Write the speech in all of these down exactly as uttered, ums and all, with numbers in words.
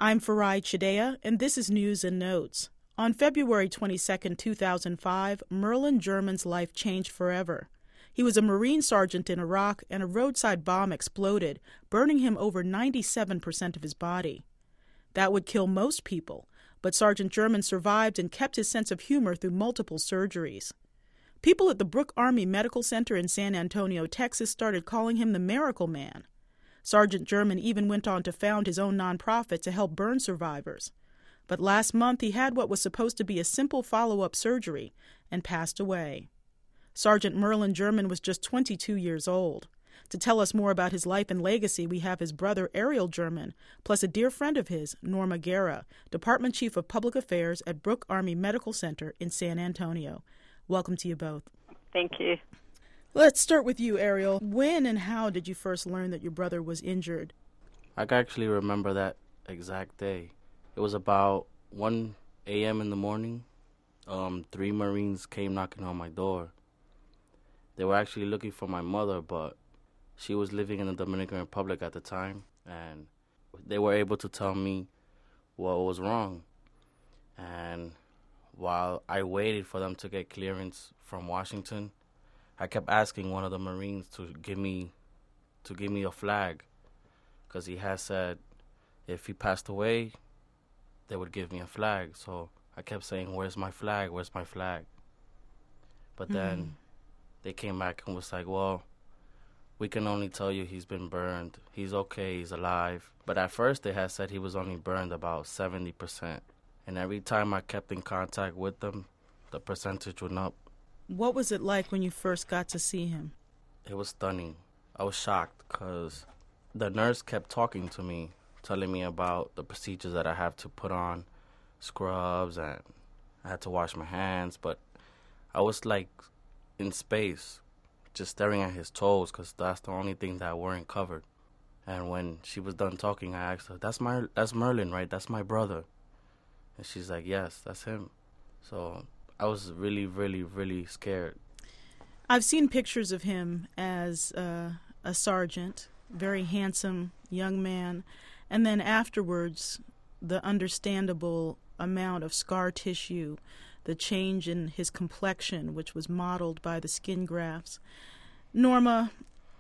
I'm Farai Chidea, and this is News and Notes. On February twenty-second, two thousand five, Merlin German's life changed forever. He was a Marine sergeant in Iraq, and a roadside bomb exploded, burning him over ninety-seven percent of his body. That would kill most people, but Sergeant German survived and kept his sense of humor through multiple surgeries. People at the Brooke Army Medical Center in San Antonio, Texas, started calling him the Miracle Man. Sergeant German even went on to found his own nonprofit to help burn survivors. But last month he had what was supposed to be a simple follow-up surgery and passed away. Sergeant Merlin German was just twenty-two years old. To tell us more about his life and legacy, we have his brother Ariel German, plus a dear friend of his, Norma Guerra, Department Chief of Public Affairs at Brooke Army Medical Center in San Antonio. Welcome to you both. Thank you. Let's start with you, Ariel. When and how did you first learn that your brother was injured? I can actually remember that exact day. It was about one a.m. in the morning. Um, three Marines came knocking on my door. They were actually looking for my mother, but she was living in the Dominican Republic at the time, and they were able to tell me what was wrong. And while I waited for them to get clearance from Washington, I kept asking one of the Marines to give me to give me a flag, because he had said if he passed away, they would give me a flag. So I kept saying, "Where's my flag? Where's my flag?" But mm-hmm. then they came back and was like, "Well, we can only tell you he's been burned. He's okay. He's alive." But at first they had said he was only burned about seventy percent. And every time I kept in contact with them, the percentage went up. What was it like when you first got to see him? It was stunning. I was shocked because the nurse kept talking to me, telling me about the procedures that I have to put on, scrubs, and I had to wash my hands. But I was like in space, just staring at his toes, because that's the only thing that weren't covered. And when she was done talking, I asked her, that's my, that's Merlin, right? That's my brother. And she's like, yes, that's him. So I was really, really, really scared. I've seen pictures of him as uh, a sergeant, very handsome young man, and then afterwards, the understandable amount of scar tissue, the change in his complexion, which was modeled by the skin grafts. Norma,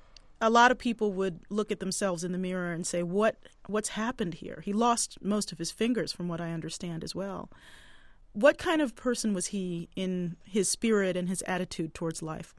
a lot of people would look at themselves in the mirror and say, "What, what's happened here?" He lost most of his fingers, from what I understand as well. What kind of person was he in his spirit and his attitude towards life?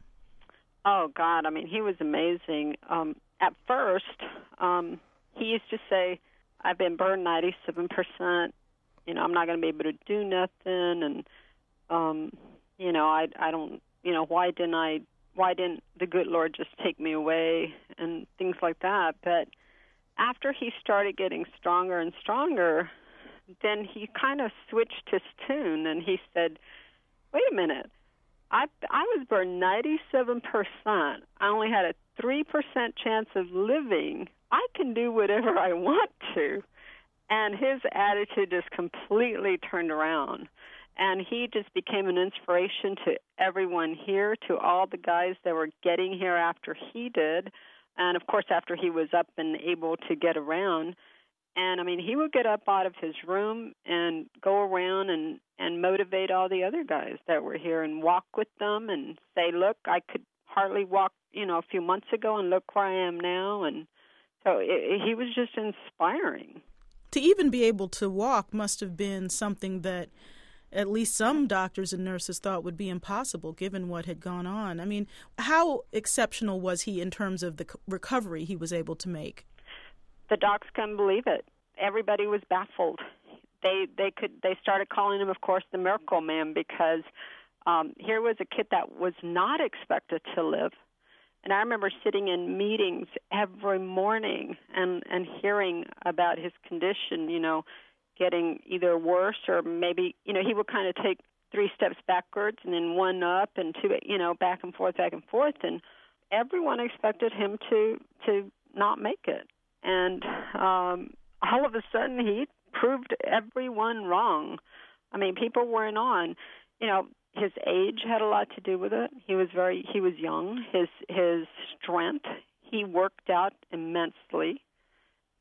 Oh, God, I mean, he was amazing. Um, at first, um, he used to say, I've been burned ninety-seven percent. You know, I'm not going to be able to do nothing. And, um, you know, I, I don't, you know, why didn't I, why didn't the good Lord just take me away and things like that. But after he started getting stronger and stronger, then he kind of switched his tune, and he said, wait a minute, I I was burned ninety-seven percent. I only had a three percent chance of living. I can do whatever I want to. And his attitude just completely turned around. And he just became an inspiration to everyone here, to all the guys that were getting here after he did. And, of course, after he was up and able to get around. And, I mean, he would get up out of his room and go around and, and motivate all the other guys that were here and walk with them and say, look, I could hardly walk, you know, a few months ago, and look where I am now. And so it, he was just inspiring. To even be able to walk must have been something that at least some doctors and nurses thought would be impossible given what had gone on. I mean, how exceptional was he in terms of the recovery he was able to make? The docs couldn't believe it. Everybody was baffled. They they could they started calling him, of course, the Miracle Man, because um, here was a kid that was not expected to live. And I remember sitting in meetings every morning and, and hearing about his condition, you know, getting either worse or maybe, you know, he would kind of take three steps backwards and then one up and two, you know, back and forth, back and forth. And everyone expected him to, to not make it. And um, all of a sudden, he proved everyone wrong. I mean, people weren't on. You know, his age had a lot to do with it. He was very, he was young. His his strength, he worked out immensely.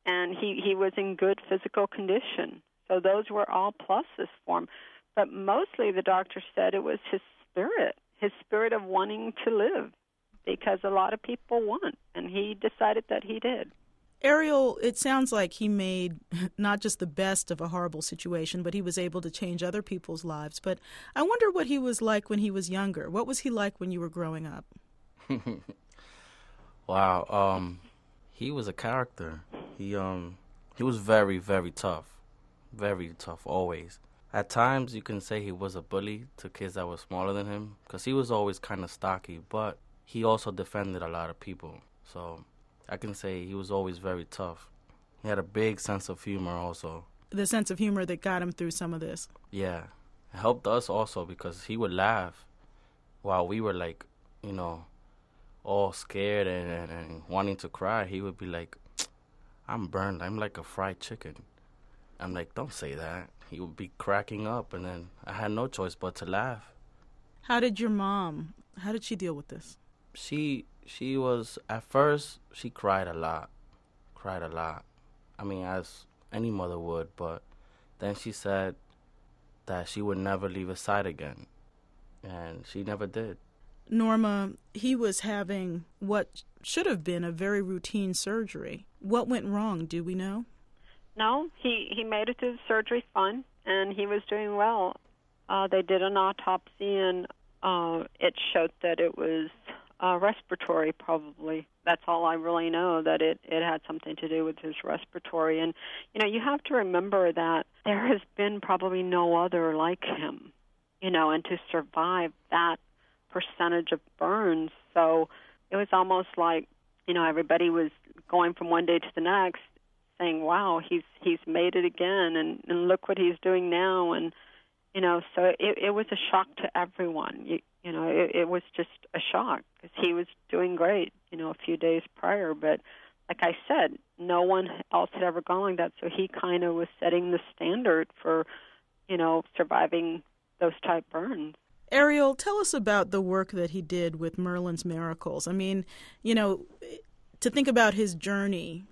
and he, he was in good physical condition. So those were all pluses for him. But mostly the doctor said it was his spirit, his spirit of wanting to live, because a lot of people want, and he decided that he did. Ariel, it sounds like he made not just the best of a horrible situation, but he was able to change other people's lives. But I wonder what he was like when he was younger. What was he like when you were growing up? Wow, um, he was a character. He um, he was very, very tough, very tough always. At times, you can say he was a bully to kids that were smaller than him, because he was always kind of stocky. But he also defended a lot of people, so I can say he was always very tough. He had a big sense of humor also. The sense of humor that got him through some of this. Yeah. It helped us also because he would laugh while we were like, you know, all scared and, and, and wanting to cry. He would be like, I'm burned. I'm like a fried chicken. I'm like, don't say that. He would be cracking up, and then I had no choice but to laugh. How did your mom, how did she deal with this? She... She was, at first, she cried a lot, cried a lot. I mean, as any mother would, but then she said that she would never leave his side again, and she never did. Norma, he was having what should have been a very routine surgery. What went wrong, do we know? No, he, he made it through the surgery fine, and he was doing well. Uh, they did an autopsy, and uh, it showed that it was Uh, respiratory, probably. That's all I really know, that it, it had something to do with his respiratory. And, you know, you have to remember that there has been probably no other like him, you know, and to survive that percentage of burns. So it was almost like, you know, everybody was going from one day to the next saying, wow, he's he's made it again, and, and look what he's doing now. And, you know, so it, it was a shock to everyone. You, you know, it, it was just a shock because he was doing great, you know, a few days prior. But like I said, no one else had ever gone like that. So he kind of was setting the standard for, you know, surviving those type burns. Ariel, tell us about the work that he did with Merlin's Miracles. I mean, you know, to think about his journey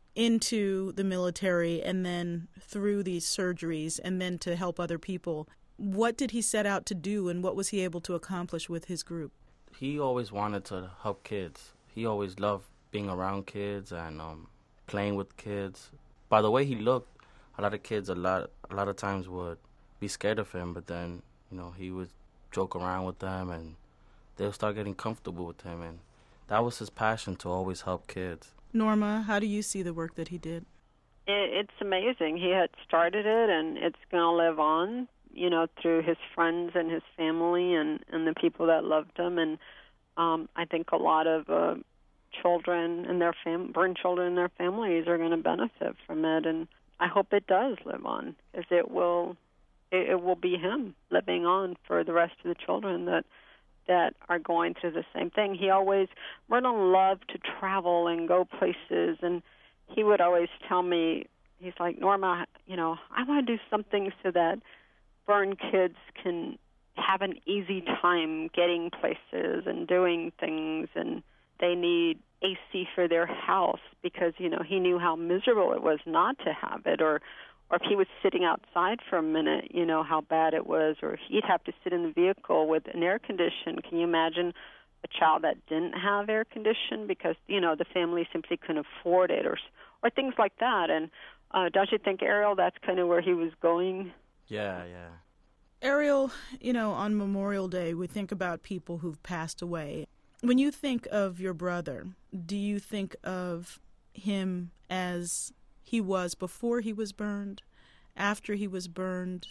into the military and then through these surgeries and then to help other people. What did he set out to do, and what was he able to accomplish with his group? He always wanted to help kids. He always loved being around kids and um, playing with kids. By the way he looked, a lot of kids a lot a lot of times would be scared of him, but then, you know, he would joke around with them and they'll start getting comfortable with him, and that was his passion, to always help kids. Norma, how do you see the work that he did? It, it's amazing. He had started it, and it's going to live on, you know, through his friends and his family and, and the people that loved him. And um, I think a lot of uh, children and their fam- burn children and their families are going to benefit from it. And I hope it does live on, because it will, it, it will be him living on for the rest of the children that that are going through the same thing. He always, Merlin loved to travel and go places, and he would always tell me, he's like, Norma, you know, I want to do something so that burn kids can have an easy time getting places and doing things, and they need A C for their house, because, you know, he knew how miserable it was not to have it, or or if he was sitting outside for a minute, you know, how bad it was, or he'd have to sit in the vehicle with an air condition. Can you imagine a child that didn't have air condition because, you know, the family simply couldn't afford it, or or things like that? And uh, don't you think, Ariel, that's kind of where he was going? Yeah, yeah. Ariel, you know, on Memorial Day, we think about people who've passed away. When you think of your brother, do you think of him as he was before he was burned, after he was burned,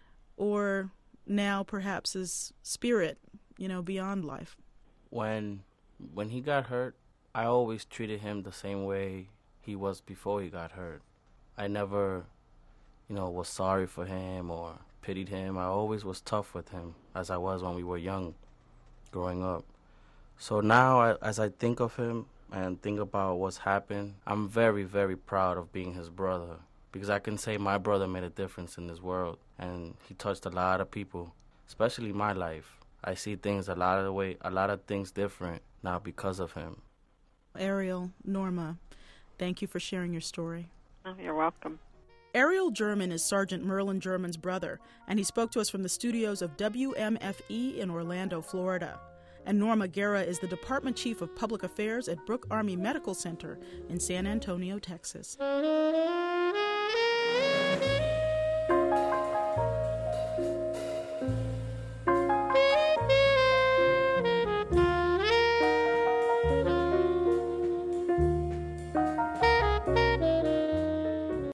or now perhaps his spirit, you know, beyond life? When when he got hurt, I always treated him the same way he was before he got hurt. I never, you know, was sorry for him or pitied him. I always was tough with him, as I was when we were young, growing up. So now, I, as I think of him and think about what's happened, I'm very, very proud of being his brother, because I can say my brother made a difference in this world, and he touched a lot of people, especially my life. I see things a lot of the way, a lot of things different now because of him. Ariel, Norma, Thank you for sharing your story. Oh, you're welcome. Ariel German is Sergeant Merlin German's brother, and he spoke to us from the studios of W M F E in Orlando, Florida. And Norma Guerra is the Department Chief of Public Affairs at Brooke Army Medical Center in San Antonio, Texas.